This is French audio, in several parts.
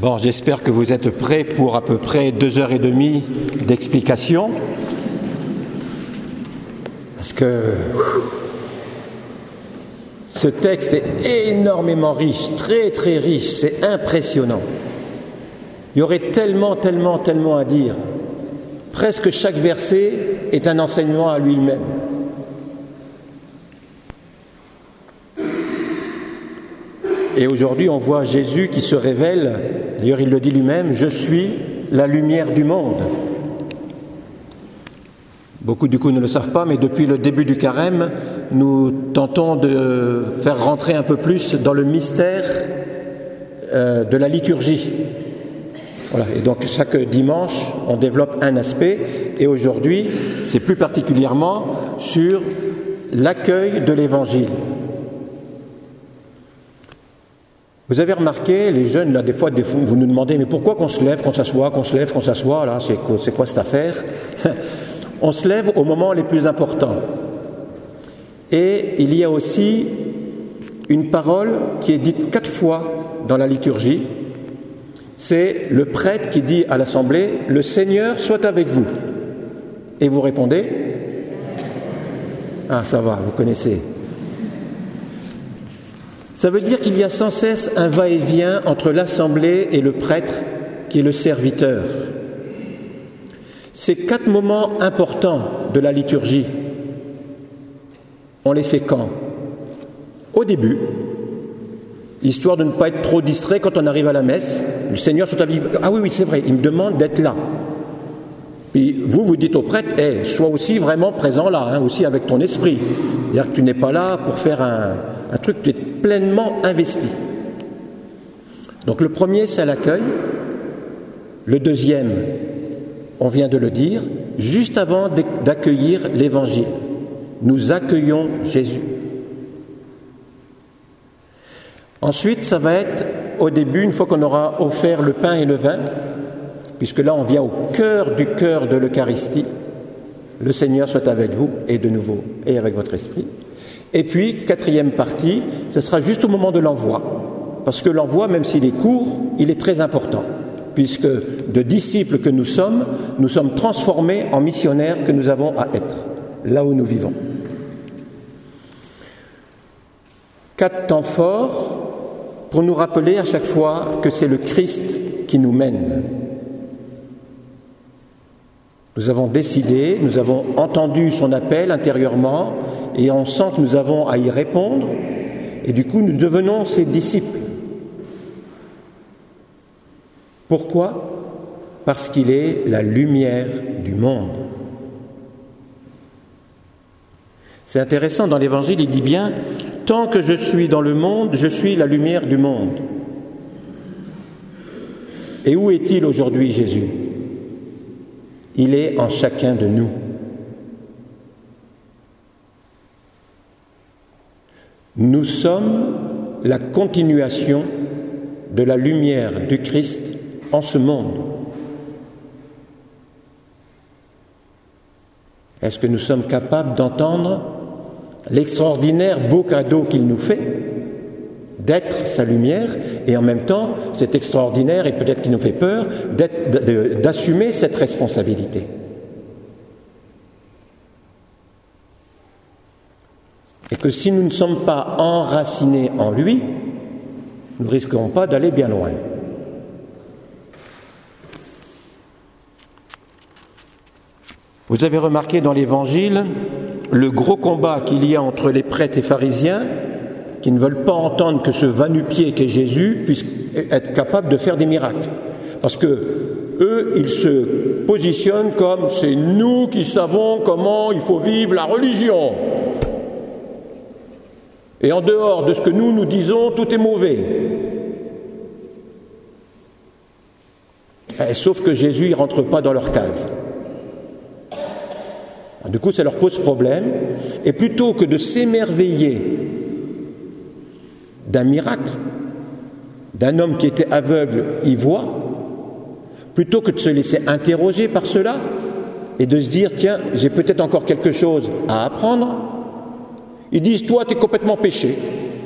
Bon, j'espère que vous êtes prêts pour à peu près 2h30 d'explication. Parce que ce texte est énormément riche, très très riche, c'est impressionnant. Il y aurait tellement à dire. Presque chaque verset est un enseignement à lui-même. Et aujourd'hui, on voit Jésus qui se révèle, d'ailleurs il le dit lui-même, « Je suis la lumière du monde ». Beaucoup du coup ne le savent pas, mais depuis le début du carême, nous tentons de faire rentrer un peu plus dans le mystère de la liturgie. Voilà. Et donc chaque dimanche, on développe un aspect, et aujourd'hui, c'est plus particulièrement sur l'accueil de l'Évangile. Vous avez remarqué, les jeunes, là, des fois, vous nous demandez, mais pourquoi qu'on se lève, qu'on s'assoit, là, c'est quoi cette affaire? On se lève au moment les plus importants. Et il y a aussi une parole qui est dite 4 fois dans la liturgie. C'est le prêtre qui dit à l'assemblée, « Le Seigneur soit avec vous ». Et vous répondez? Ah, ça va, vous connaissez. Ça veut dire qu'il y a sans cesse un va-et-vient entre l'assemblée et le prêtre, qui est le serviteur. Ces 4 moments importants de la liturgie, on les fait quand? Au début, histoire de ne pas être trop distrait quand on arrive à la messe. Le Seigneur soit avec vous. Ah oui, c'est vrai, il me demande d'être là. Puis vous dites au prêtre, sois aussi vraiment présent là, aussi avec ton esprit. C'est-à-dire que tu n'es pas là pour faire un truc, tu es pleinement investi. Donc le premier, c'est l'accueil. Le deuxième, on vient de le dire, juste avant d'accueillir l'Évangile. Nous accueillons Jésus. Ensuite, ça va être au début, une fois qu'on aura offert le pain et le vin, puisque là on vient au cœur de l'Eucharistie, le Seigneur soit avec vous, et de nouveau, et avec votre esprit. Et puis, 4e partie, ce sera juste au moment de l'envoi. Parce que l'envoi, même s'il est court, il est très important. Puisque de disciples que nous sommes transformés en missionnaires que nous avons à être, là où nous vivons. 4 temps forts pour nous rappeler à chaque fois que c'est le Christ qui nous mène. Nous avons décidé, nous avons entendu son appel intérieurement, et on sent que nous avons à y répondre, et du coup nous devenons ses disciples. Pourquoi? Parce qu'il est la lumière du monde. C'est intéressant, dans l'Évangile, il dit bien « Tant que je suis dans le monde, je suis la lumière du monde ». Et où est-il aujourd'hui, Jésus? Il est en chacun de nous. Nous sommes la continuation de la lumière du Christ en ce monde. Est-ce que nous sommes capables d'entendre l'extraordinaire beau cadeau qu'il nous fait, d'être sa lumière, et en même temps, c'est extraordinaire et peut-être qu'il nous fait peur, d'assumer cette responsabilité? Et que si nous ne sommes pas enracinés en lui, nous ne risquerons pas d'aller bien loin. Vous avez remarqué dans l'Évangile le gros combat qu'il y a entre les prêtres et pharisiens qui ne veulent pas entendre que ce va-nu-pied qu'est Jésus puisse être capable de faire des miracles. Parce que eux, ils se positionnent comme « c'est nous qui savons comment il faut vivre la religion ». Et en dehors de ce que nous disons, tout est mauvais. Sauf que Jésus, il ne rentre pas dans leur case. Du coup, ça leur pose problème. Et plutôt que de s'émerveiller d'un miracle, d'un homme qui était aveugle, il voit, plutôt que de se laisser interroger par cela et de se dire « Tiens, j'ai peut-être encore quelque chose à apprendre », ils disent « Toi, tu es complètement péché ».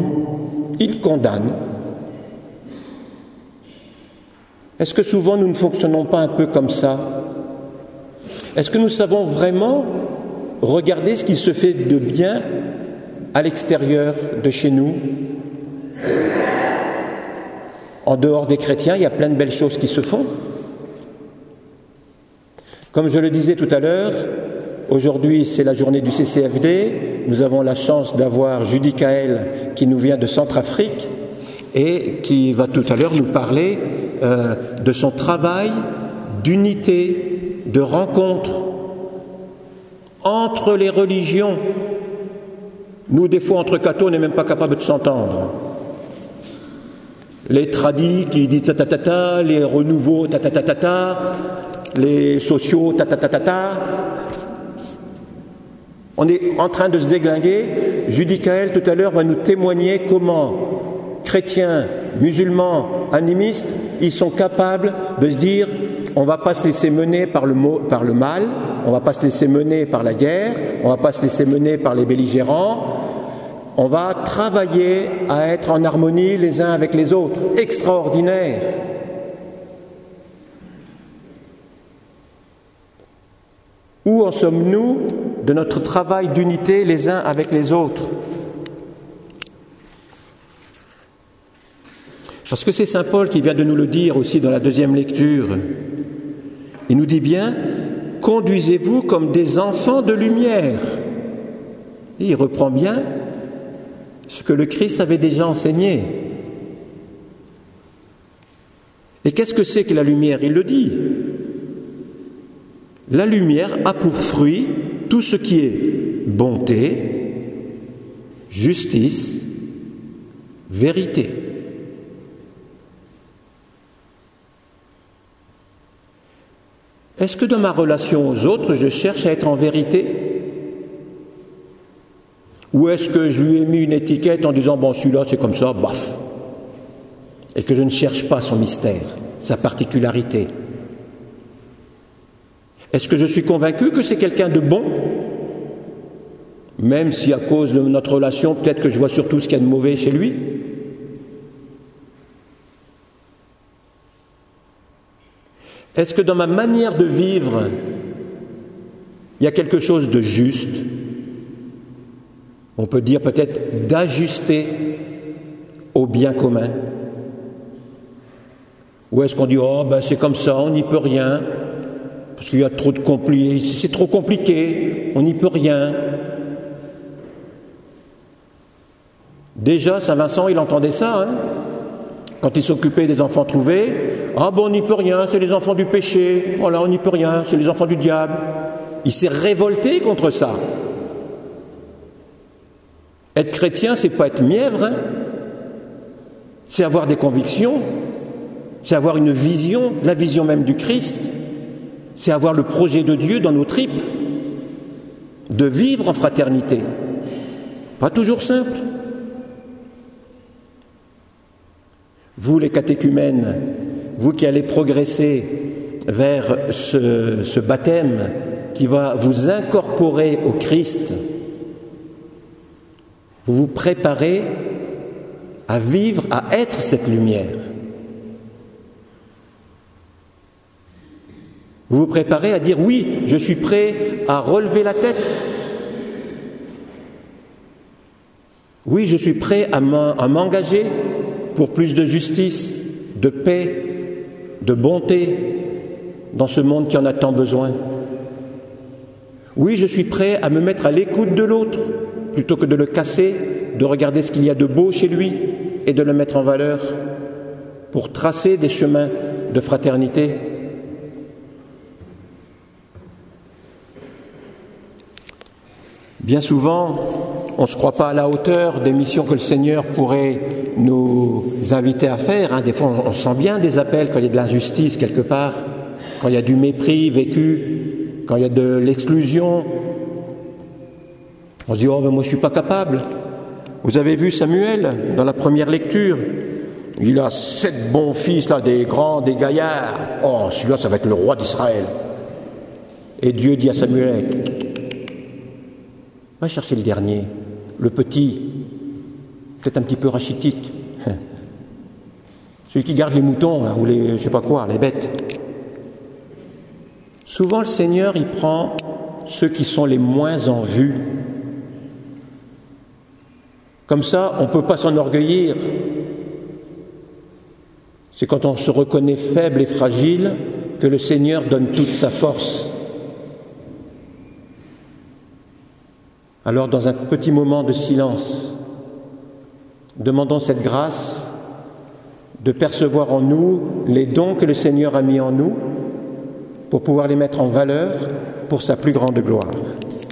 Voilà, boum, ils condamnent. Est-ce que souvent nous ne fonctionnons pas un peu comme ça? Est-ce que nous savons vraiment regarder ce qui se fait de bien à l'extérieur de chez nous? En dehors des chrétiens, il y a plein de belles choses qui se font. Comme je le disais tout à l'heure, aujourd'hui c'est la journée du CCFD. Nous avons la chance d'avoir Judy Kael qui nous vient de Centrafrique et qui va tout à l'heure nous parler de son travail d'unité, de rencontre entre les religions. Nous, des fois, entre cathos, on n'est même pas capable de s'entendre. Les tradis qui disent ta-ta-ta-ta, les renouveaux ta-ta-ta-ta-ta, les sociaux ta-ta-ta-ta-ta. On est en train de se déglinguer. Judy Kael, tout à l'heure, va nous témoigner comment chrétiens, musulmans, animistes, ils sont capables de se dire on ne va pas se laisser mener par le mal, on ne va pas se laisser mener par la guerre, on ne va pas se laisser mener par les belligérants, on va travailler à être en harmonie les uns avec les autres. Extraordinaire! Où en sommes-nous de notre travail d'unité les uns avec les autres? Parce que c'est saint Paul qui vient de nous le dire aussi dans la deuxième lecture. Il nous dit bien « Conduisez-vous comme des enfants de lumière ». Il reprend bien ce que le Christ avait déjà enseigné. Et qu'est-ce que c'est que la lumière? Il le dit. La lumière a pour fruit tout ce qui est bonté, justice, vérité. Est-ce que dans ma relation aux autres, je cherche à être en vérité? Ou est-ce que je lui ai mis une étiquette en disant « bon, celui-là, c'est comme ça, baf » et que je ne cherche pas son mystère, sa particularité? Est-ce que je suis convaincu que c'est quelqu'un de bon? Même si à cause de notre relation, peut-être que je vois surtout ce qu'il y a de mauvais chez lui? Est-ce que dans ma manière de vivre, il y a quelque chose de juste? On peut dire peut-être d'ajusté au bien commun. Ou est-ce qu'on dit « oh, ben c'est comme ça, on n'y peut rien, parce qu'il y a trop de compliqués, c'est trop compliqué, on n'y peut rien ». Déjà, Saint Vincent, il entendait ça, hein, quand il s'occupait des enfants trouvés. « Ah bon, on n'y peut rien, c'est les enfants du péché, voilà, on n'y peut rien, c'est les enfants du diable ». Il s'est révolté contre ça. Être chrétien, c'est pas être mièvre, hein. C'est avoir des convictions, c'est avoir une vision, la vision même du Christ, c'est avoir le projet de Dieu dans nos tripes, de vivre en fraternité. Pas toujours simple. Vous, les catéchumènes, vous qui allez progresser vers ce baptême qui va vous incorporer au Christ, vous vous préparez à vivre, à être cette lumière. Vous vous préparez à dire oui, je suis prêt à relever la tête. Oui, je suis prêt à m'engager pour plus de justice, de paix, de bonté dans ce monde qui en a tant besoin. Oui, je suis prêt à me mettre à l'écoute de l'autre plutôt que de le casser, de regarder ce qu'il y a de beau chez lui et de le mettre en valeur pour tracer des chemins de fraternité. Bien souvent, on ne se croit pas à la hauteur des missions que le Seigneur pourrait nous inviter à faire. Hein. Des fois, on sent bien des appels quand il y a de l'injustice quelque part, quand il y a du mépris vécu, quand il y a de l'exclusion. On se dit « oh, ben moi je ne suis pas capable ». Vous avez vu Samuel dans la première lecture. Il a 7 bons fils, là, des grands, des gaillards. Oh, celui-là, ça va être le roi d'Israël. Et Dieu dit à Samuel « va chercher le dernier, le petit, peut-être un petit peu rachitique. celui qui garde les moutons, là, ou les, je sais pas quoi, les bêtes. Souvent, le Seigneur, il prend ceux qui sont les moins en vue. Comme ça, on ne peut pas s'enorgueillir. C'est quand on se reconnaît faible et fragile que le Seigneur donne toute sa force. Alors, dans un petit moment de silence, demandons cette grâce de percevoir en nous les dons que le Seigneur a mis en nous pour pouvoir les mettre en valeur pour sa plus grande gloire.